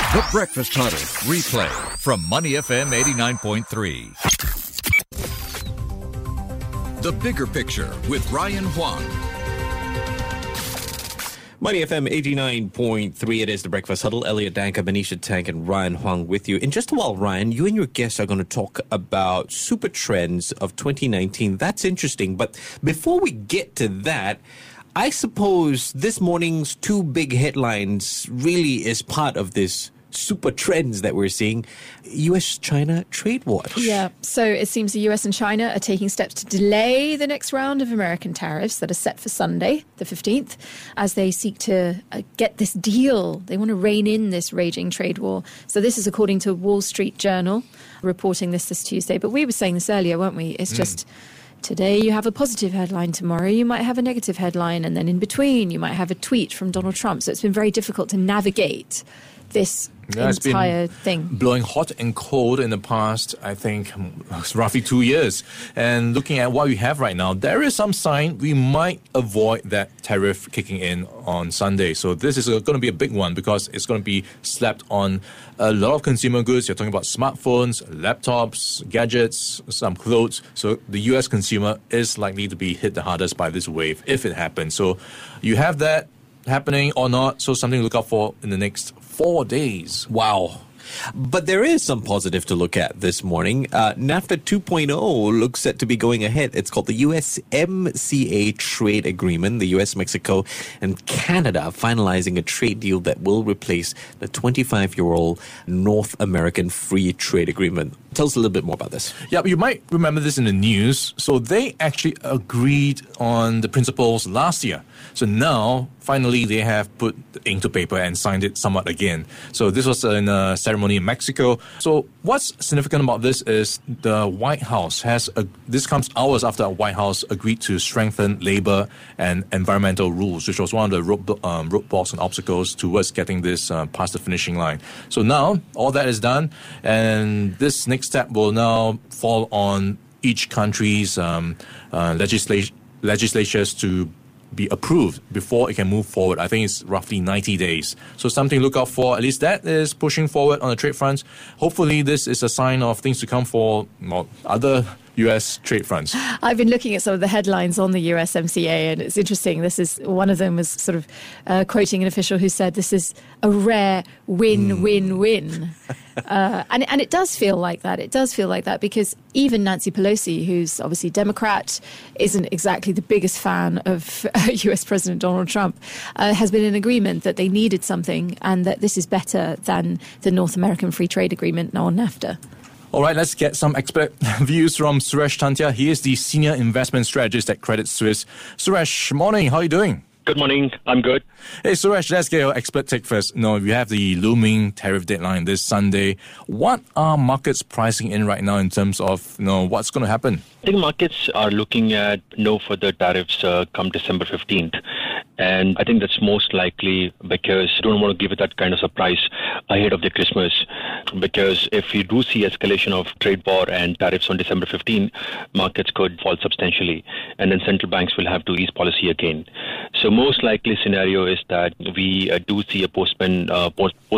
The Breakfast Huddle replay from Money FM 89.3. The Bigger Picture with Ryan Huang. Money FM 89.3, it is the Breakfast Huddle. Elliot Danker, Manisha Tank, and Ryan Huang with you. In just a while, Ryan, you and your guests are going to talk about super trends of 2019. That's interesting. But before we get to that, I suppose this morning's two big headlines really is part of this super trends that we're seeing. US-China trade watch. Yeah, so it seems the US and China are taking steps to delay the next round of American tariffs that are set for Sunday, the 15th, as they seek to get this deal. They want to rein in this raging trade war. So this is according to Wall Street Journal, reporting this Tuesday. But we were saying this earlier, weren't we? It's just today you have a positive headline, tomorrow you might have a negative headline, and then in between you might have a tweet from Donald Trump. So it's been very difficult to navigate this entire thing. Blowing hot and cold in the past, I think, roughly 2 years. And looking at what we have right now, there is some sign we might avoid that tariff kicking in on Sunday. So this is going to be a big one because it's going to be slapped on a lot of consumer goods. You're talking about smartphones, laptops, gadgets, some clothes. So the US consumer is likely to be hit the hardest by this wave if it happens. So you have that happening or not. So something to look out for in the next 4 days. Wow. But there is some positive to look at this morning. NAFTA 2.0 looks set to be going ahead. It's called the USMCA Trade Agreement. The US, Mexico, and Canada finalizing a trade deal that will replace the 25-year-old North American Free Trade Agreement. Tell us a little bit more about this. Yeah, you might remember this in the news. So they actually agreed on the principles last year. So now, finally, they have put the ink to paper and signed it somewhat again. So this was in a ceremony in Mexico. So what's significant about this is the White House this comes hours after the White House agreed to strengthen labor and environmental rules, which was one of the roadblocks and obstacles towards getting this past the finishing line. So now, all that is done, and this next step will now fall on each country's legislatures to be approved before it can move forward. I think it's roughly 90 days. So something to look out for. At least that is pushing forward on the trade front. Hopefully this is a sign of things to come for other US trade fronts. I've been looking at some of the headlines on the USMCA, and it's interesting. One of them was sort of quoting an official who said this is a rare win-win-win. And it does feel like that. It does feel like that because even Nancy Pelosi, who's obviously Democrat, isn't exactly the biggest fan of US President Donald Trump, has been in agreement that they needed something and that this is better than the North American Free Trade Agreement, or NAFTA. All right, let's get some expert views from Suresh Tantia. He is the Senior Investment Strategist at Credit Suisse. Suresh, morning. How are you doing? Good morning. I'm good. Hey, Suresh, let's get your expert take first. We have the looming tariff deadline this Sunday. What are markets pricing in right now in terms of what's going to happen? I think markets are looking at no further tariffs come December 15th. And I think that's most likely because you don't want to give it that kind of surprise ahead of the Christmas. Because if you do see escalation of trade war and tariffs on December 15, markets could fall substantially. And then central banks will have to ease policy again. So most likely scenario is that we do see a postponement of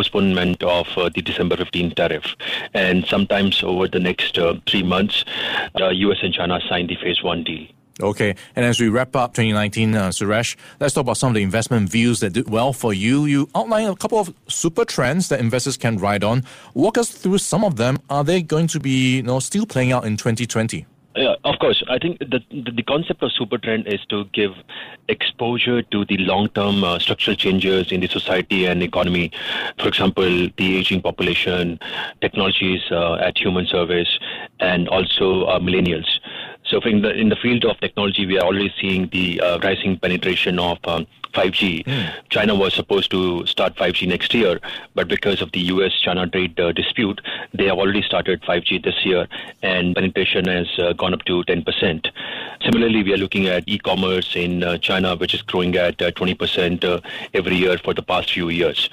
the December 15 tariff. And sometimes over the next 3 months, US and China sign the phase 1 deal. Okay, and as we wrap up 2019, Suresh, let's talk about some of the investment views that did well for you. You outlined a couple of super trends that investors can ride on. Walk us through some of them. Are they going to be still playing out in 2020? Yeah, of course. I think the concept of super trend is to give exposure to the long-term structural changes in the society and economy. For example, the aging population, technologies at human service, and also millennials. So in the field of technology, we are already seeing the rising penetration of 5G. China was supposed to start 5G next year, but because of the US-China trade dispute, they have already started 5G this year, and penetration has gone up to 10%. Similarly, we are looking at e-commerce in China, which is growing at 20% every year for the past few years.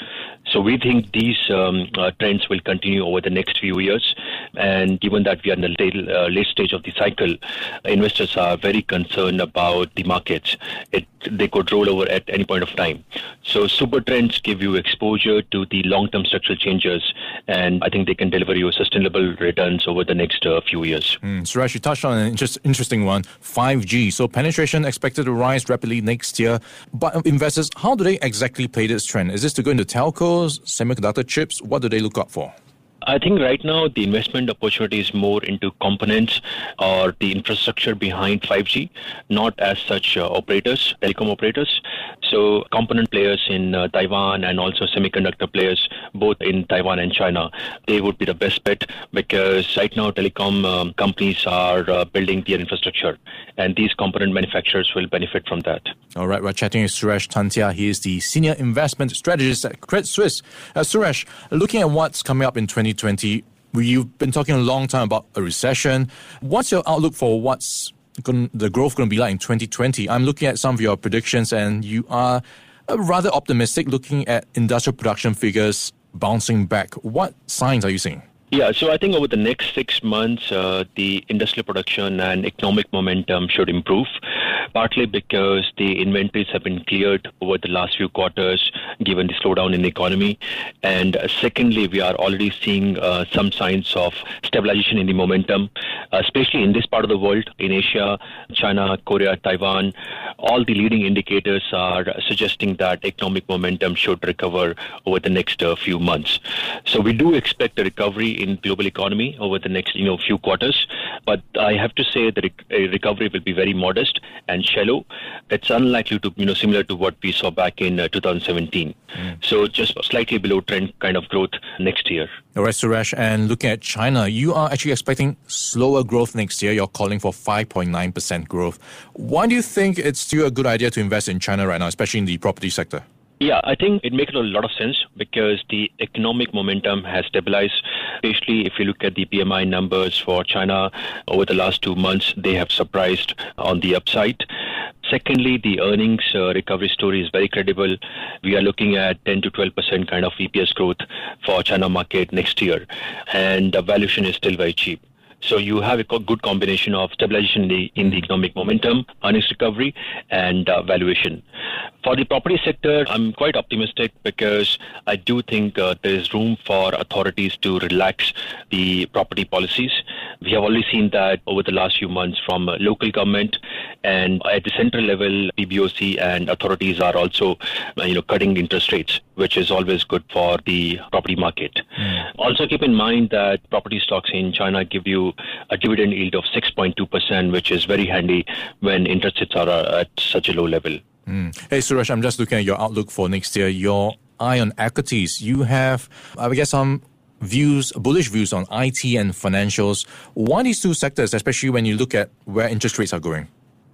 So we think these trends will continue over the next few years. And given that we are in the late stage of the cycle, investors are very concerned about the markets. They could roll over at any point of time. So super trends give you exposure to the long-term structural changes, and I think they can deliver you sustainable returns over the next few years. Suresh, you touched on an interesting one, 5G. So penetration expected to rise rapidly next year. But investors, how do they exactly play this trend? Is this to go into telcos, semiconductor chips? What do they look out for? I think right now the investment opportunity is more into components or the infrastructure behind 5G, not as such operators, telecom operators. So component players in Taiwan and also semiconductor players, both in Taiwan and China, they would be the best bet because right now telecom companies are building their infrastructure and these component manufacturers will benefit from that. All right, we're chatting with Suresh Tantia. He is the Senior Investment Strategist at Credit Suisse. Suresh, looking at what's coming up in 2020, you've been talking a long time about a recession. What's your outlook for what's the growth going to be like in 2020? I'm looking at some of your predictions and you are rather optimistic looking at industrial production figures bouncing back. What signs are you seeing? Yeah, so I think over the next 6 months, the industrial production and economic momentum should improve, partly because the inventories have been cleared over the last few quarters, given the slowdown in the economy. And secondly, we are already seeing some signs of stabilization in the momentum, especially in this part of the world, in Asia, China, Korea, Taiwan. All the leading indicators are suggesting that economic momentum should recover over the next few months. So we do expect a recovery in global economy over the next few quarters, but I have to say that a recovery will be very modest and shallow. It's unlikely to similar to what we saw back in 2017. So just slightly below trend kind of growth next year. All right, Suresh, and looking at China, you are actually expecting slower growth next year. You're calling for 5.9% growth. Why do you think it's still a good idea to invest in China right now, especially in the property sector? Yeah, I think it makes a lot of sense because the economic momentum has stabilized, especially if you look at the PMI numbers for China over the last 2 months, they have surprised on the upside. Secondly, the earnings recovery story is very credible. We are looking at 10 to 12% kind of EPS growth for China market next year, and the valuation is still very cheap. So you have a good combination of stabilization in the economic momentum, earnings recovery, and valuation. For the property sector, I'm quite optimistic because I do think there is room for authorities to relax the property policies. We have already seen that over the last few months from local government, and at the central level, PBOC and authorities are also cutting interest rates, which is always good for the property market. Also keep in mind that property stocks in China give you a dividend yield of 6.2%, which is very handy when interest rates are at such a low level. Hey, Suresh, I'm just looking at your outlook for next year. Your eye on equities. You have, I guess, some bullish views on IT and financials. Why these two sectors, especially when you look at where interest rates are going?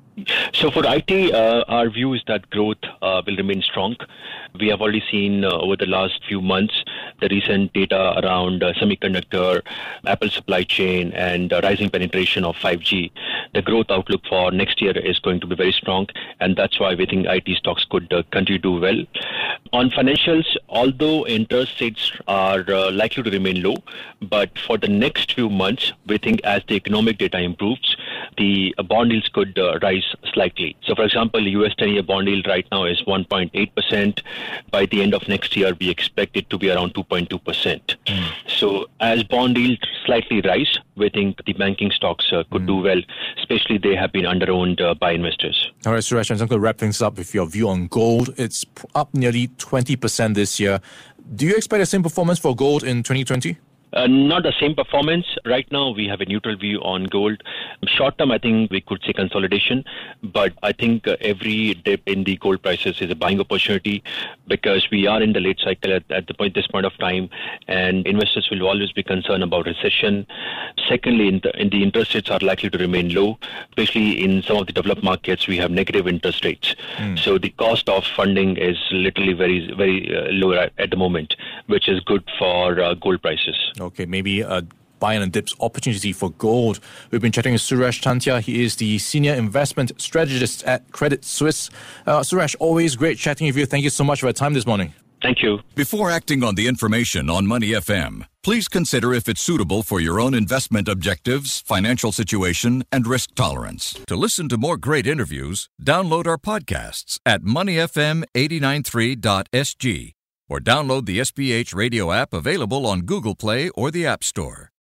So for IT, our view is that growth will remain strong. We have already seen over the last few months the recent data around semiconductor, Apple supply chain, and rising penetration of 5G. The growth outlook for next year is going to be very strong, and that's why we think IT stocks could continue to do well. On financials, although interest rates are likely to remain low, but for the next few months, we think as the economic data improves, the bond yields could rise slightly. So, for example, the US 10-year bond yield right now is 1.8%. By the end of next year, we expect it to be around 2.2%. So, as bond yields slightly rise, we think the banking stocks could do well, especially they have been under-owned by investors. All right, Suresh, I'm going to wrap things up with your view on gold. It's up nearly 20% this year. Do you expect the same performance for gold in 2020? Not the same performance. Right now, we have a neutral view on gold. Short term, I think we could see consolidation, but I think every dip in the gold prices is a buying opportunity because we are in the late cycle at this point of time, and investors will always be concerned about recession. Secondly, in the interest rates are likely to remain low, especially in some of the developed markets. We have negative interest rates, so the cost of funding is literally very, very low at the moment, which is good for gold prices. Okay, maybe a buy and dips opportunity for gold. We've been chatting with Suresh Tantia. He is the Senior Investment Strategist at Credit Suisse. Suresh, always great chatting with you. Thank you so much for your time this morning. Thank you. Before acting on the information on Money FM, please consider if it's suitable for your own investment objectives, financial situation, and risk tolerance. To listen to more great interviews, download our podcasts at moneyfm893.sg or download the SPH radio app available on Google Play or the App Store.